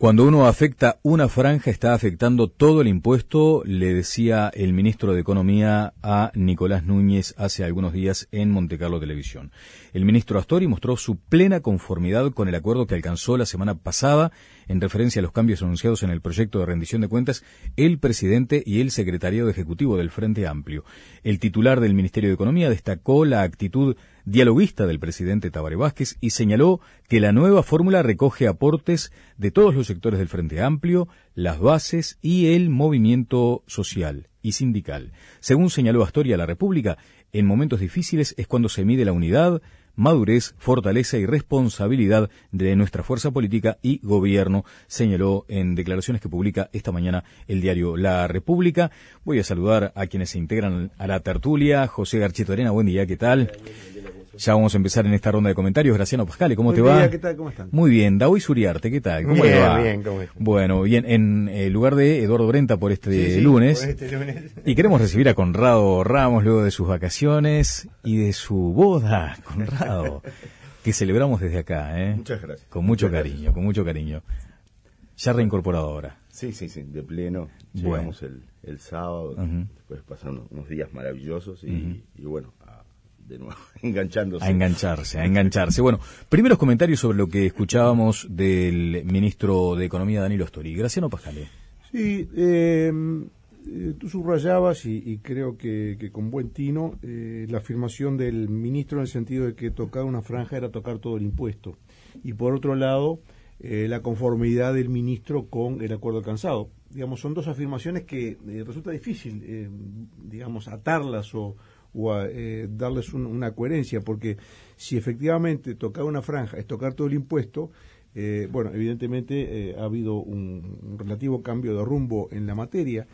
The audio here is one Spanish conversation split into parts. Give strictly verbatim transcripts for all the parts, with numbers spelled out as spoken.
Cuando uno afecta una franja, está afectando todo el impuesto, le decía el ministro de Economía a Nicolás Núñez hace algunos días en Montecarlo Televisión. El ministro Astori mostró su plena conformidad con el acuerdo que alcanzó la semana pasada en referencia a los cambios anunciados en el proyecto de rendición de cuentas el presidente y el secretariado ejecutivo del Frente Amplio. El titular del Ministerio de Economía destacó la actitud dialoguista del presidente Tabaré Vázquez y señaló que la nueva fórmula recoge aportes de todos los sectores del Frente Amplio, las bases y el movimiento social y sindical. Según señaló Astori a La República, en momentos difíciles es cuando se mide la unidad, madurez, fortaleza y responsabilidad de nuestra fuerza política y gobierno, señaló en declaraciones que publica esta mañana el diario La República. Voy a saludar a quienes se integran a la tertulia. José Garcheto Arena, buen día, ¿qué tal? Ya vamos a empezar en esta ronda de comentarios. Graciano Pascale, ¿cómo buen te día, va? ¿Qué tal? ¿Cómo están? Muy bien. Daoy Suriarte, ¿qué tal? ¿Cómo bien, le va? Bien, ¿cómo están? Bueno, bien, en eh, lugar de Eduardo Brenta por este, sí, sí, lunes, por este lunes. Y queremos recibir a Conrado Ramos luego de sus vacaciones y de su boda, Conrado, que celebramos desde acá, ¿eh? Muchas gracias. Con mucho Muchas cariño, gracias. con mucho cariño. Ya reincorporado ahora. Sí, sí, sí, de pleno. Bueno. Llegamos el, el sábado, Uh-huh. después pasaron unos días maravillosos y, Uh-huh. y bueno, a, de nuevo, enganchándose. A engancharse, a engancharse. Bueno, primeros comentarios sobre lo que escuchábamos del ministro de Economía, Danilo Astori. Graciano Pascale. Sí, eh, eh, tú subrayabas, y, y creo que, que con buen tino, eh, la afirmación del ministro en el sentido de que tocar una franja era tocar todo el impuesto. Y por otro lado, eh, la conformidad del ministro con el acuerdo alcanzado. Digamos, son dos afirmaciones que eh, resulta difícil, eh, digamos, atarlas o, o a, eh, darles un, una coherencia, porque si efectivamente tocar una franja es tocar todo el impuesto, Eh, bueno, evidentemente eh, ha habido un, un relativo cambio de rumbo en la materia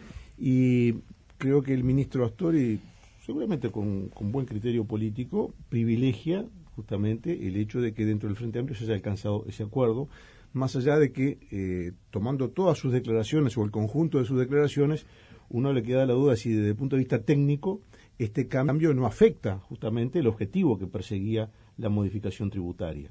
y creo que el ministro Astori, seguramente con, con buen criterio político, privilegia justamente el hecho de que dentro del Frente Amplio se haya alcanzado ese acuerdo, más allá de que, eh, tomando todas sus declaraciones o el conjunto de sus declaraciones, uno le queda la duda si desde el punto de vista técnico este cambio no afecta justamente el objetivo que perseguía la modificación tributaria.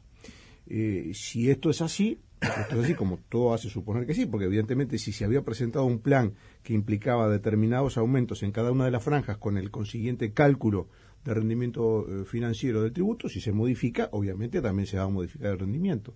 Eh, si esto es así, esto es así como todo hace suponer que sí, porque evidentemente si se había presentado un plan que implicaba determinados aumentos en cada una de las franjas con el consiguiente cálculo de rendimiento eh, financiero del tributo, si se modifica, obviamente también se va a modificar el rendimiento.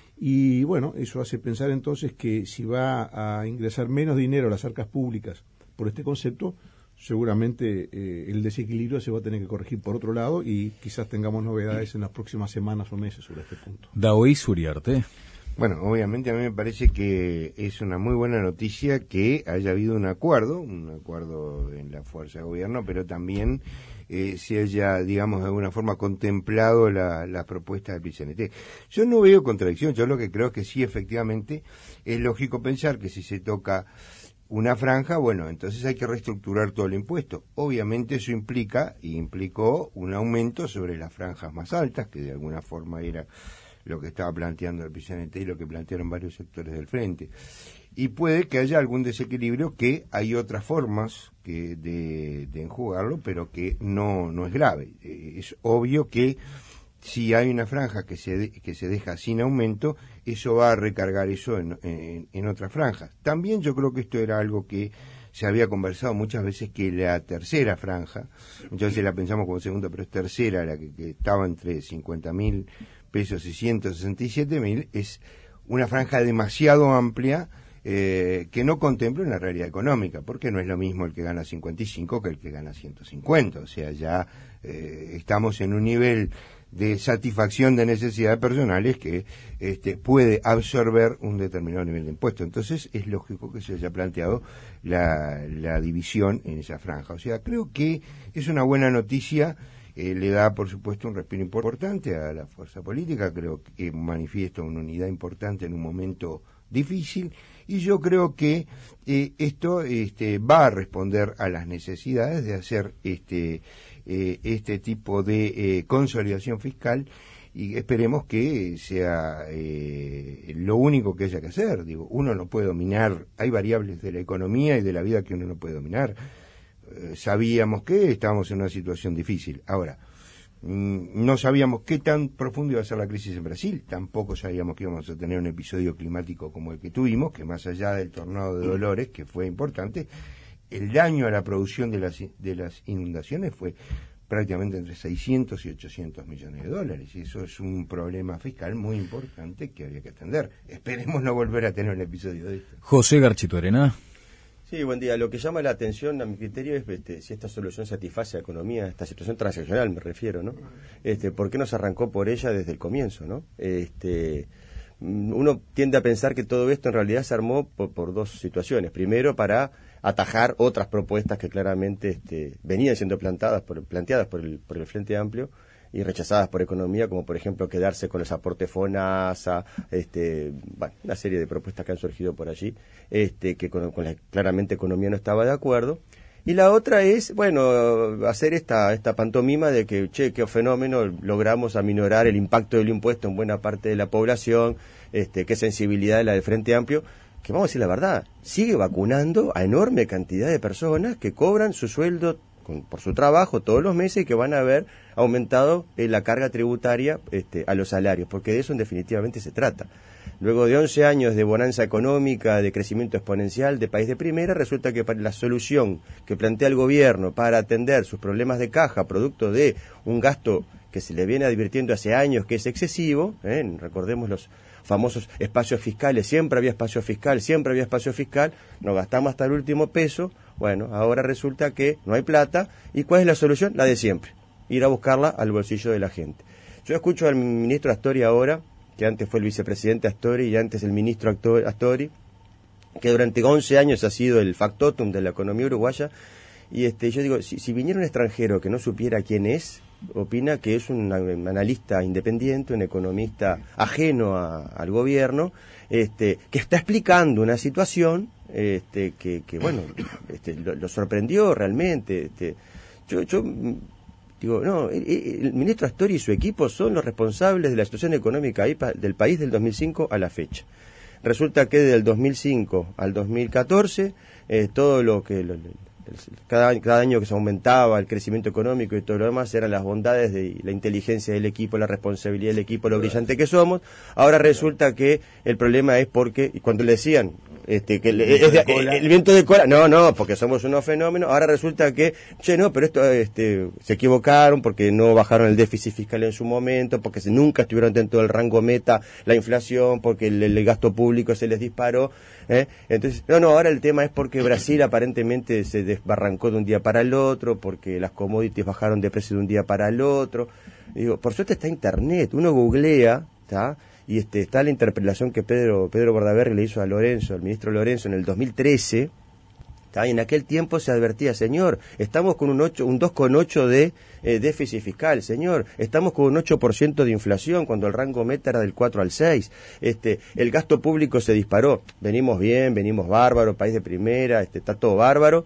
Y bueno, eso hace pensar entonces que si va a ingresar menos dinero a las arcas públicas por este concepto, seguramente eh, el desequilibrio se va a tener que corregir por otro lado y quizás tengamos novedades en las próximas semanas o meses sobre este punto. Daoy Suriarte. Bueno, obviamente a mí me parece que es una muy buena noticia que haya habido un acuerdo, un acuerdo en la fuerza de gobierno, pero también eh, se haya, digamos, de alguna forma contemplado la, las propuestas del P C N T. Yo no veo contradicción, yo lo que creo es que sí, efectivamente, es lógico pensar que si se toca una franja, bueno, entonces hay que reestructurar todo el impuesto. Obviamente eso implica, y implicó, un aumento sobre las franjas más altas, que de alguna forma era lo que estaba planteando el P C N T y lo que plantearon varios sectores del frente. Y puede que haya algún desequilibrio, que hay otras formas que de, de enjugarlo, pero que no, no es grave. Eh, es obvio que si hay una franja que se de, que se deja sin aumento, eso va a recargar eso en, en, en otras franjas. También yo creo que esto era algo que se había conversado muchas veces, que la tercera franja, muchas veces la pensamos como segunda, pero es tercera, la que, que estaba entre cincuenta mil pesos y ciento sesenta y siete mil, es una franja demasiado amplia, eh, que no contempla una realidad económica, porque no es lo mismo el que gana cincuenta y cinco que el que gana ciento cincuenta, o sea, ya eh, estamos en un nivel de satisfacción de necesidades personales que este, puede absorber un determinado nivel de impuesto. Entonces es lógico que se haya planteado la, la división en esa franja. O sea, creo que es una buena noticia, eh, le da por supuesto un respiro importante a la fuerza política, creo que manifiesta una unidad importante en un momento difícil, y yo creo que eh, esto este, va a responder a las necesidades de hacer este eh, este tipo de eh, consolidación fiscal, y esperemos que sea eh, lo único que haya que hacer. Digo, uno no puede dominar, hay variables de la economía y de la vida que uno no puede dominar. Eh, sabíamos que estábamos en una situación difícil. Ahora, No sabíamos qué tan profundo iba a ser la crisis en Brasil, tampoco sabíamos que íbamos a tener un episodio climático como el que tuvimos, que más allá del tornado de Dolores, que fue importante, el daño a la producción de las, de las inundaciones fue prácticamente entre seiscientos y ochocientos millones de dólares, y eso es un problema fiscal muy importante que había que atender. Esperemos no volver a tener un episodio de esto. José Garchito Arena. Sí, buen día. Lo que llama la atención a mi criterio es este, si esta solución satisface a la economía, esta situación transaccional me refiero, ¿no? Este, ¿por qué no se arrancó por ella desde el comienzo, no? Este, uno tiende a pensar que todo esto en realidad se armó por, por dos situaciones. Primero, para atajar otras propuestas que claramente este, venían siendo plantadas por, planteadas por el, por el Frente Amplio y rechazadas por economía, como por ejemplo quedarse con los aportes FONASA, este, bueno, una serie de propuestas que han surgido por allí, este, que con, con la claramente economía no estaba de acuerdo. Y la otra es, bueno, hacer esta esta pantomima de que, che, qué fenómeno, logramos aminorar el impacto del impuesto en buena parte de la población, este, qué sensibilidad la del Frente Amplio, que vamos a decir la verdad, sigue vacunando a enorme cantidad de personas que cobran su sueldo con, por su trabajo todos los meses y que van a haber aumentado eh, la carga tributaria este, a los salarios, porque de eso en definitivamente se trata. Luego de once años de bonanza económica, de crecimiento exponencial, de país de primera, resulta que para la solución que plantea el gobierno para atender sus problemas de caja, producto de un gasto que se le viene advirtiendo hace años que es excesivo, ¿eh? Recordemos los famosos espacios fiscales, siempre había espacio fiscal, siempre había espacio fiscal, nos gastamos hasta el último peso, bueno, ahora resulta que no hay plata, ¿y cuál es la solución? La de siempre, ir a buscarla al bolsillo de la gente. Yo escucho al ministro Astori ahora, que antes fue el vicepresidente Astori y antes el ministro Astori, que durante once años ha sido el factotum de la economía uruguaya, y este yo digo, si, si viniera un extranjero que no supiera quién es, opina que es un analista independiente, un economista ajeno a, al gobierno, este, que está explicando una situación este, que, que, bueno, este, lo, lo sorprendió realmente. Este, yo, yo digo, no, el, el ministro Astori y su equipo son los responsables de la situación económica del país del dos mil cinco a la fecha. Resulta que del dos mil cinco al dos mil catorce, eh, todo lo que... Lo, Cada, cada año que se aumentaba el crecimiento económico y todo lo demás eran las bondades de la inteligencia del equipo, la responsabilidad del equipo, lo brillante que somos. Ahora resulta que el problema es porque, y cuando le decían este, que el, es de, el, el viento de cola, no, no, porque somos unos fenómenos, ahora resulta que, che, no, pero esto este, se equivocaron porque no bajaron el déficit fiscal en su momento, porque se, nunca estuvieron dentro del rango meta la inflación, porque el, el gasto público se les disparó. ¿Eh? Entonces, no, no, ahora el tema es porque Brasil aparentemente se desbarrancó de un día para el otro, porque las commodities bajaron de precio de un día para el otro. Digo, por suerte está internet, uno googlea, ¿está? Y este, está la interpelación que Pedro Pedro Bordaberry le hizo a Lorenzo, al ministro Lorenzo, en el dos mil trece, ¿está? Y en aquel tiempo se advertía, señor, estamos con un ocho, un dos coma ocho de eh, déficit fiscal, señor, estamos con un ocho por ciento de inflación cuando el rango meta era del cuatro al seis, este, el gasto público se disparó, venimos bien, venimos bárbaro, país de primera, este, está todo bárbaro.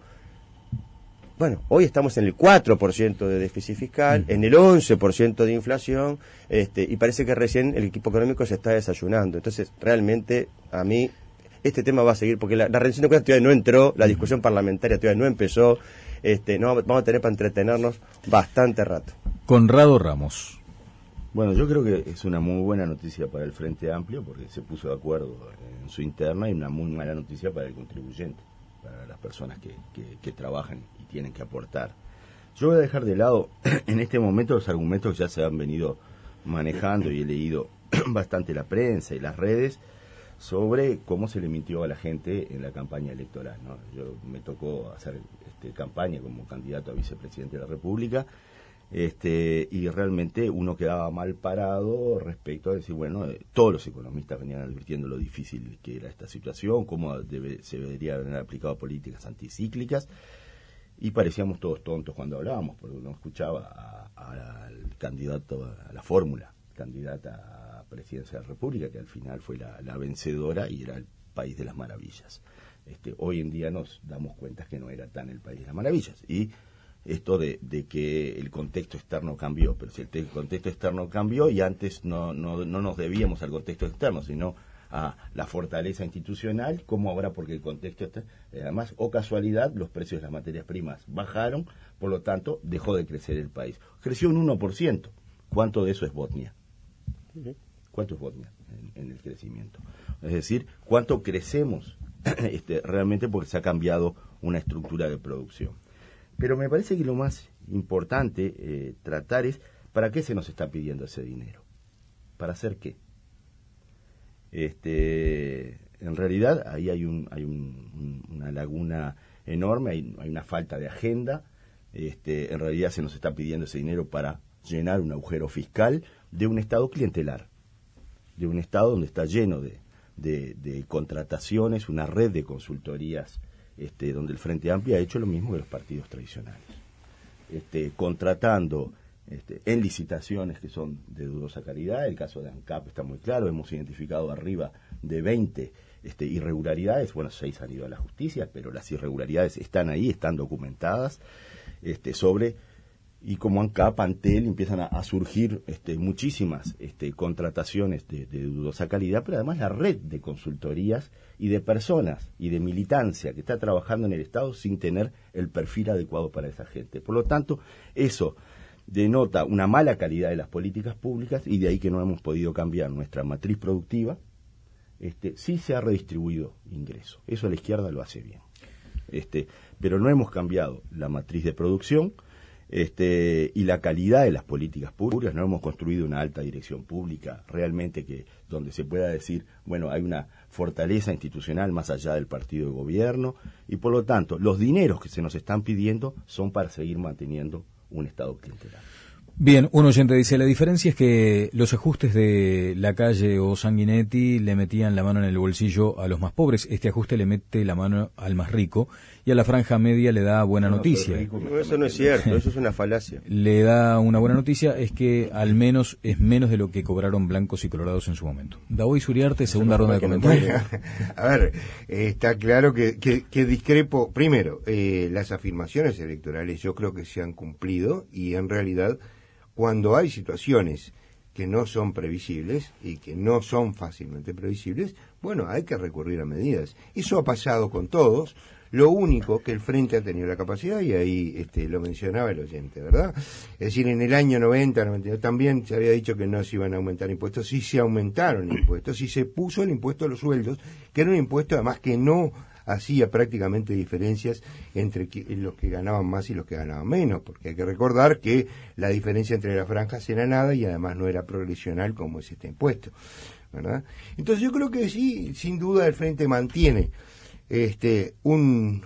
Bueno, hoy estamos en el cuatro por ciento de déficit fiscal, en el once por ciento de inflación, este, y parece que recién el equipo económico se está desayunando. Entonces, realmente, a mí, este tema va a seguir, porque la, la rendición de cuentas todavía no entró, la discusión parlamentaria todavía no empezó, este, no vamos a tener para entretenernos bastante rato. Conrado Ramos. Bueno, yo creo que es una muy buena noticia para el Frente Amplio, porque se puso de acuerdo en su interna, y una muy mala noticia para el contribuyente, para las personas que, que, que trabajan y tienen que aportar. Yo voy a dejar de lado en este momento los argumentos que ya se han venido manejando, y he leído bastante la prensa y las redes sobre cómo se le mintió a la gente en la campaña electoral, ¿no? Yo me tocó hacer este, campaña como candidato a vicepresidente de la República, este, y realmente uno quedaba mal parado respecto a decir, bueno, eh, todos los economistas venían advirtiendo lo difícil que era esta situación, cómo debe, se debería haber aplicado políticas anticíclicas, y parecíamos todos tontos cuando hablábamos, porque uno escuchaba a, a, al candidato, a la fórmula, candidata a presidencia de la República, que al final fue la, la vencedora y era el país de las maravillas. Este, hoy en día nos damos cuenta que no era tan el país de las maravillas, y esto de, de que el contexto externo cambió, pero si el, el contexto externo cambió, y antes no, no, no nos debíamos al contexto externo, sino a la fortaleza institucional, como ahora porque el contexto está, además, o casualidad, los precios de las materias primas bajaron, por lo tanto, dejó de crecer el país. Creció un uno por ciento. ¿Cuánto de eso es Botnia? ¿Cuánto es Botnia en, en el crecimiento? Es decir, ¿cuánto crecemos este, realmente porque se ha cambiado una estructura de producción? Pero me parece que lo más importante eh, tratar es, ¿para qué se nos está pidiendo ese dinero? ¿Para hacer qué? Este, en realidad ahí hay, un, hay un, un, una laguna enorme, hay, hay una falta de agenda. Este, en realidad se nos está pidiendo ese dinero para llenar un agujero fiscal de un Estado clientelar, de un Estado donde está lleno de, de, de contrataciones, una red de consultorías, este, donde el Frente Amplio ha hecho lo mismo que los partidos tradicionales, este, contratando Este, en licitaciones que son de dudosa calidad. El caso de ANCAP está muy claro, hemos identificado arriba de veinte este, irregularidades, bueno, seis han ido a la justicia, pero las irregularidades están ahí, están documentadas, este, sobre, y como ANCAP, Antel, empiezan a, a surgir este, muchísimas este, contrataciones de, de dudosa calidad, pero además la red de consultorías y de personas y de militancia que está trabajando en el Estado sin tener el perfil adecuado para esa gente. Por lo tanto, eso denota una mala calidad de las políticas públicas, y de ahí que no hemos podido cambiar nuestra matriz productiva. Este, sí se ha redistribuido ingreso, eso la izquierda lo hace bien, este, pero no hemos cambiado la matriz de producción este, y la calidad de las políticas públicas. No hemos construido una alta dirección pública realmente que donde se pueda decir, bueno, hay una fortaleza institucional más allá del partido de gobierno, y por lo tanto los dineros que se nos están pidiendo son para seguir manteniendo un Estado clientelar. Bien, un oyente dice, la diferencia es que los ajustes de Lacalle o Sanguinetti le metían la mano en el bolsillo a los más pobres. Este ajuste le mete la mano al más rico y a la franja media le da buena no, noticia. Rico, no, eso no es cierto, eso es una falacia. Le da una buena noticia, es que al menos es menos de lo que cobraron blancos y colorados en su momento. Daoy Suriarte, segunda ronda de comentarios. A ver, eh, está claro que, que, que discrepo. Primero, eh, las afirmaciones electorales yo creo que se han cumplido, y en realidad cuando hay situaciones que no son previsibles y que no son fácilmente previsibles, bueno, hay que recurrir a medidas. Eso ha pasado con todos. Lo único que el Frente ha tenido la capacidad, y ahí este, lo mencionaba el oyente, ¿verdad? Es decir, en el año noventa, noventa y dos también se había dicho que no se iban a aumentar impuestos, sí se aumentaron impuestos, sí se puso el impuesto a los sueldos, que era un impuesto además que no hacía prácticamente diferencias entre los que ganaban más y los que ganaban menos, porque hay que recordar que la diferencia entre las franjas era nada y además no era progresional como es este impuesto, ¿verdad? Entonces yo creo que sí, sin duda el Frente mantiene este un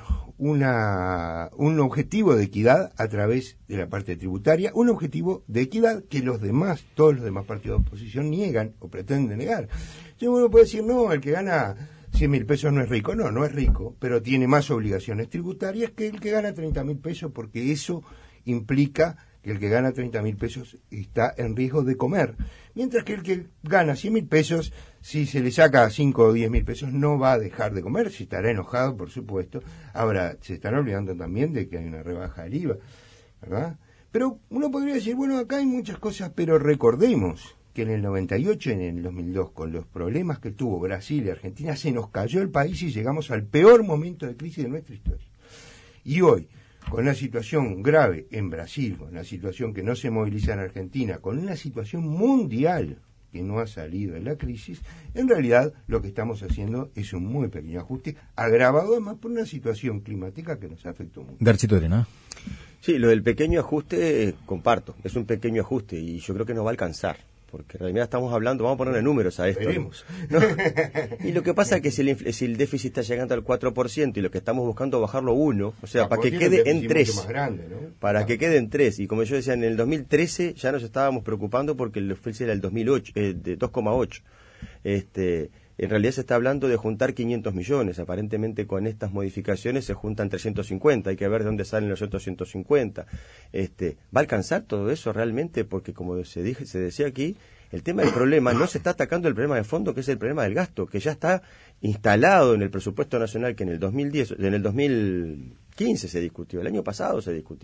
una un objetivo de equidad a través de la parte tributaria, un objetivo de equidad que los demás, todos los demás partidos de oposición niegan o pretenden negar. Yo uno puede decir, no, el que gana cien mil pesos no es rico. No, no es rico, pero tiene más obligaciones tributarias que el que gana treinta mil pesos, porque eso implica que el que gana treinta mil pesos está en riesgo de comer. Mientras que el que gana cien mil pesos, si se le saca cinco o diez mil pesos, no va a dejar de comer, si estará enojado, por supuesto. Ahora, se están olvidando también de que hay una rebaja del I V A, ¿verdad? Pero uno podría decir, bueno, acá hay muchas cosas, pero recordemos que en el noventa y ocho y en el dos mil dos, con los problemas que tuvo Brasil y Argentina, se nos cayó el país y llegamos al peor momento de crisis de nuestra historia. Y hoy, con una situación grave en Brasil, con una situación que no se moviliza en Argentina, con una situación mundial que no ha salido de la crisis, en realidad lo que estamos haciendo es un muy pequeño ajuste, agravado además por una situación climática que nos afectó mucho. Garchito Arena. Sí, lo del pequeño ajuste, eh, comparto, es un pequeño ajuste y yo creo que no va a alcanzar. Porque en realidad estamos hablando, vamos a ponerle números a esto. Veremos. ¿No? Y lo que pasa es que si el, si el déficit está llegando al cuatro por ciento y lo que estamos buscando es bajarlo a uno, o sea, para que quede en tres. Grande, ¿no? Para ah. que quede en tres. Y como yo decía, en el dos mil trece ya nos estábamos preocupando porque el déficit era el dos mil ocho, eh, de dos coma ocho. Este, en realidad se está hablando de juntar quinientos millones. Aparentemente con estas modificaciones se juntan trescientos cincuenta. Hay que ver de dónde salen los otros ciento cincuenta. Este, ¿va a alcanzar todo eso realmente? Porque como se dije, se decía aquí, el tema del problema no se está atacando el problema de fondo, que es el problema del gasto, que ya está instalado en el presupuesto nacional, que en el dos mil diez, en el dos mil quince se discutió, el año pasado se discutió.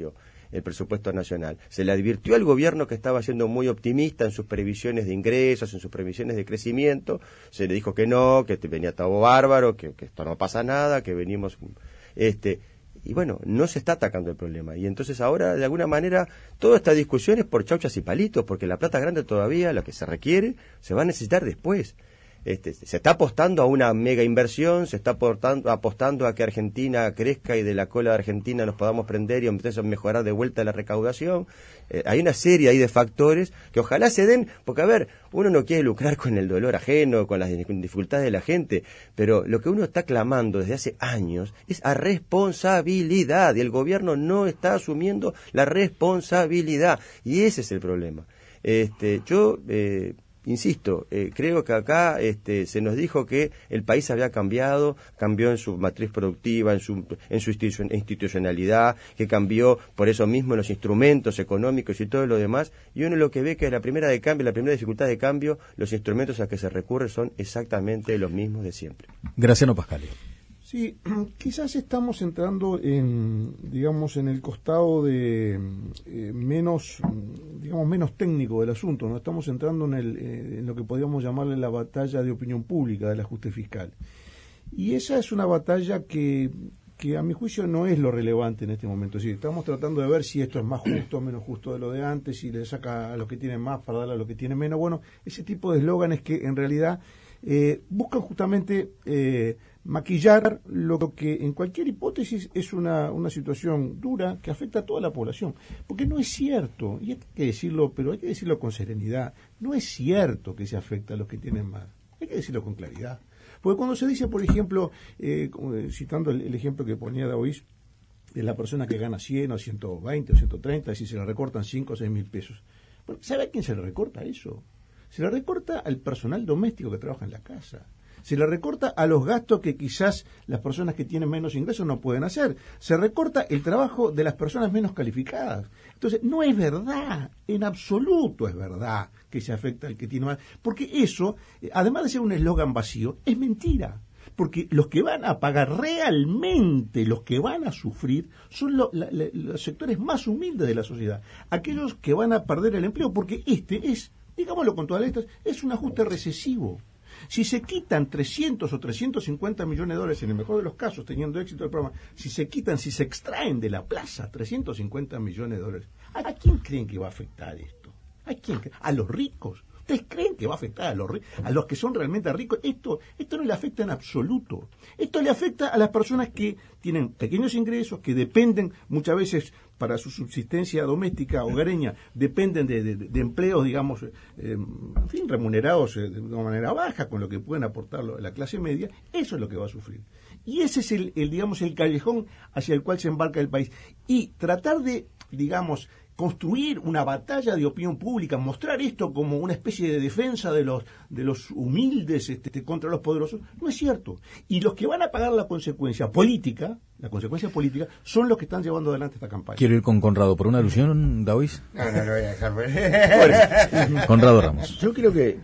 el presupuesto nacional. Se le advirtió al gobierno que estaba siendo muy optimista en sus previsiones de ingresos, en sus previsiones de crecimiento, se le dijo que no, que venía todo bárbaro, que, que esto no pasa nada, que venimos... este Y bueno, no se está atacando el problema. Y entonces ahora, de alguna manera, toda esta discusión es por chauchas y palitos, porque la plata grande todavía, lo que se requiere, se va a necesitar después. Este, se está apostando a una mega inversión, se está apostando, apostando a que Argentina crezca y de la cola de Argentina nos podamos prender y entonces mejorar de vuelta la recaudación. Eh, hay una serie ahí de factores que ojalá se den, porque a ver, uno no quiere lucrar con el dolor ajeno, con las dificultades de la gente, pero lo que uno está clamando desde hace años es a responsabilidad, y el gobierno no está asumiendo la responsabilidad, y ese es el problema. Este, yo... Eh, Insisto, eh, creo que acá este, se nos dijo que el país había cambiado, cambió en su matriz productiva, en su, en su institucionalidad, que cambió por eso mismo los instrumentos económicos y todo lo demás, y uno lo que ve que la primera de cambio, la primera dificultad de cambio, los instrumentos a que se recurre son exactamente los mismos de siempre. Graciano Pascali. Sí, quizás estamos entrando en, digamos, en el costado de eh, menos, digamos, menos técnico del asunto, ¿no? Estamos entrando en, el, eh, en lo que podríamos llamarle la batalla de opinión pública del ajuste fiscal. Y esa es una batalla que, que a mi juicio no es lo relevante en este momento. Es decir, estamos tratando de ver si esto es más justo o menos justo de lo de antes, si le saca a los que tienen más para darle a los que tienen menos. Bueno, ese tipo de eslóganes que en realidad eh, buscan justamente... Eh, maquillar lo que en cualquier hipótesis es una, una situación dura que afecta a toda la población. Porque no es cierto, y hay que decirlo, pero hay que decirlo con serenidad, no es cierto que se afecta a los que tienen más. Hay que decirlo con claridad. Porque cuando se dice, por ejemplo, eh, citando el, el ejemplo que ponía Daoís, de la persona que gana cien o ciento veinte o ciento treinta, si se le recortan cinco o seis mil pesos. Bueno, ¿sabe a quién se le recorta eso? Se le recorta al personal doméstico que trabaja en la casa. Se le recorta a los gastos que quizás las personas que tienen menos ingresos no pueden hacer. Se recorta el trabajo de las personas menos calificadas. Entonces, no es verdad, en absoluto es verdad que se afecta al que tiene más. Porque eso, además de ser un eslogan vacío, es mentira. Porque los que van a pagar realmente, los que van a sufrir, son lo, la, la, los sectores más humildes de la sociedad. Aquellos que van a perder el empleo, porque este es, digámoslo con todas las letras, es un ajuste recesivo. Si se quitan trescientos o trescientos cincuenta millones de dólares, en el mejor de los casos, teniendo éxito el programa, si se quitan, si se extraen de la plaza trescientos cincuenta millones de dólares, ¿a quién creen que va a afectar esto? ¿A quién? ¿A los ricos? ¿Ustedes creen que va a afectar a los a los que son realmente ricos? Esto, esto no le afecta en absoluto. Esto le afecta a las personas que tienen pequeños ingresos, que dependen muchas veces para su subsistencia doméstica hogareña, dependen de, de, de empleos, digamos, eh, en fin, remunerados eh, de una manera baja, con lo que pueden aportar la clase media. Eso es lo que va a sufrir. Y ese es el, el digamos, el callejón hacia el cual se embarca el país. Y tratar de, digamos, construir una batalla de opinión pública, mostrar esto como una especie de defensa de los de los humildes este, contra los poderosos, no es cierto. Y los que van a pagar la consecuencia política, la consecuencia política, son los que están llevando adelante esta campaña. Quiero ir con Conrado. ¿Por una alusión, Daoís? No, no lo voy a dejar. Bueno, Conrado Ramos. Yo creo que...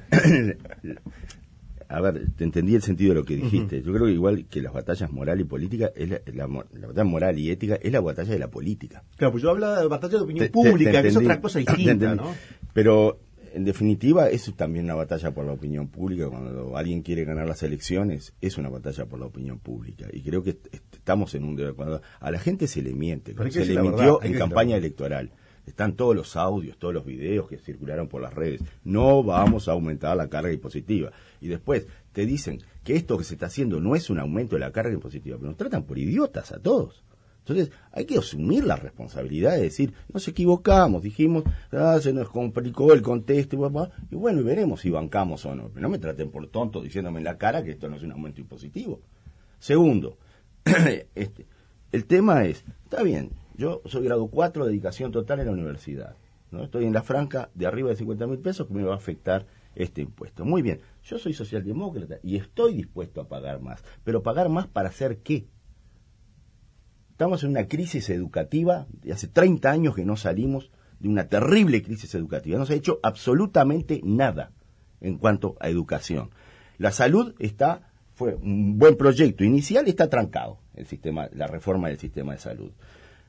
A ver, te entendí el sentido de lo que dijiste. Uh-huh. Yo creo que igual que las batallas moral y política, es la, la, la batalla moral y ética es la batalla de la política. Claro, pues yo hablaba de batalla de opinión te, pública, te, te que es otra cosa distinta, ¿no? Pero, en definitiva, es también una batalla por la opinión pública. Cuando alguien quiere ganar las elecciones, es una batalla por la opinión pública. Y creo que estamos en un... Cuando a la gente se le miente, se le mintió verdad, en campaña electoral. Están todos los audios, todos los videos que circularon por las redes. No vamos a aumentar la carga impositiva. Y después te dicen que esto que se está haciendo no es un aumento de la carga impositiva, pero nos tratan por idiotas a todos. Entonces hay que asumir la responsabilidad de decir, nos equivocamos, dijimos, ah, se nos complicó el contexto, papá, y bueno, y veremos si bancamos o no. Pero no me traten por tonto diciéndome en la cara que esto no es un aumento impositivo. Segundo, este, el tema es, está bien, yo soy grado cuatro, dedicación total en la universidad, ¿no? Estoy en la franca de arriba de cincuenta mil pesos que me va a afectar este impuesto. Muy bien, yo soy socialdemócrata y estoy dispuesto a pagar más, pero pagar más para hacer qué. Estamos en una crisis educativa de hace treinta años que no salimos de una terrible crisis educativa. No se ha hecho absolutamente nada en cuanto a educación. La salud está, fue un buen proyecto inicial, está trancado el sistema, la reforma del sistema de salud.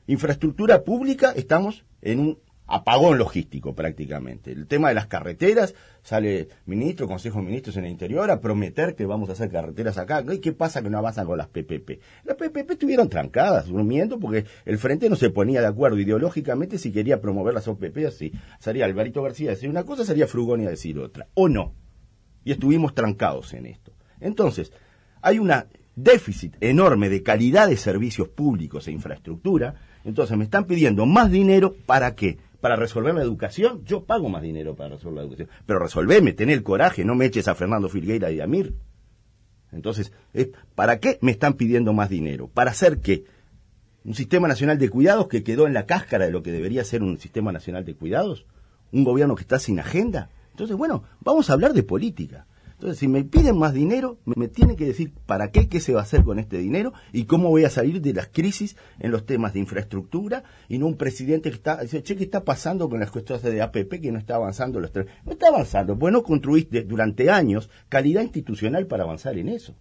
Infraestructura pública, estamos en un apagón logístico prácticamente. El tema de las carreteras, sale ministro, Consejo de Ministros en el Interior a prometer que vamos a hacer carreteras acá. ¿Y qué pasa que no avanzan con las P P P? Las P P P estuvieron trancadas, durmiendo, porque el Frente no se ponía de acuerdo ideológicamente si quería promover las O P P así. Salía Alvarito García a decir una cosa, salía Frugoni a decir otra, o no. Y estuvimos trancados en esto. Entonces, hay un déficit enorme de calidad de servicios públicos e infraestructura. Entonces me están pidiendo más dinero, ¿para qué? ¿Para resolver la educación? Yo pago más dinero para resolver la educación. Pero resolveme, tené el coraje, no me eches a Fernando Filgueira y a Mir. Entonces, ¿para qué me están pidiendo más dinero? ¿Para hacer qué? ¿Un sistema nacional de cuidados que quedó en la cáscara de lo que debería ser un sistema nacional de cuidados? ¿Un gobierno que está sin agenda? Entonces, bueno, vamos a hablar de política. Entonces, si me piden más dinero, me, me tienen que decir para qué, qué se va a hacer con este dinero y cómo voy a salir de las crisis en los temas de infraestructura, y no un presidente que está, dice, che, ¿qué está pasando con las cuestiones de A P P que no está avanzando? Los tres? No está avanzando, pues no construiste durante años calidad institucional para avanzar en eso.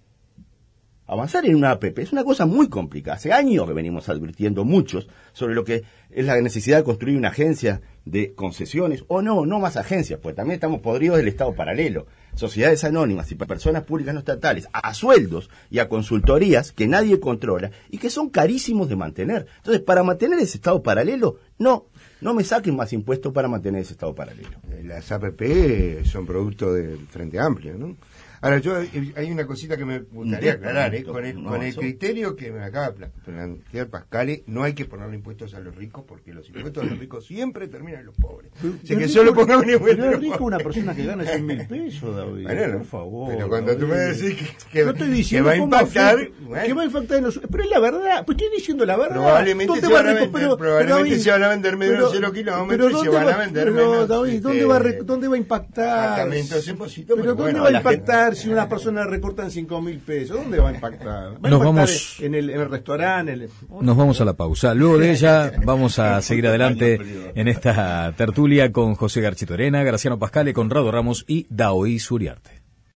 Avanzar en una A P P es una cosa muy complicada. Hace años que venimos advirtiendo muchos sobre lo que es la necesidad de construir una agencia de concesiones, o no, no más agencias, pues también estamos podridos del Estado paralelo. Sociedades anónimas y personas públicas no estatales a sueldos y a consultorías que nadie controla y que son carísimos de mantener. Entonces, para mantener ese Estado paralelo, no, no me saquen más impuestos para mantener ese Estado paralelo. Las A P P son producto del Frente Amplio, ¿no? Ahora, yo hay una cosita que me gustaría aclarar, ¿eh? Con el, con el criterio que me acaba de plantear Pascale, no hay que ponerle impuestos a los ricos, porque los impuestos a los ricos siempre terminan en los pobres. Así que solo pongamos impuestos a los pobres. rico una persona que gana cien mil pesos, David. Bueno, por favor. Pero cuando David, tú me decís que, que, no estoy diciendo que va a impactar... Afecte, bueno, que va a impactar en los... Pero es la verdad, pues estoy diciendo la verdad. Probablemente, se van, a vender, pero, probablemente pero, se van a vender menos pero, cero kilómetros y se van a vender pero, menos... David, ¿dónde, este, va, a, ¿dónde va a impactar? Apartamentos en Posito, pero ¿dónde bueno, va a impactar gente, si una persona recortan cinco mil pesos? ¿Dónde va a impactar? ¿Va a Nos impactar vamos, en el, en el restaurante? En el... Nos vamos a la pausa. Luego de ella vamos a seguir adelante en esta tertulia con José Garchitorena, Graciano Pascale, Conrado Ramos y Daoí Suriarte.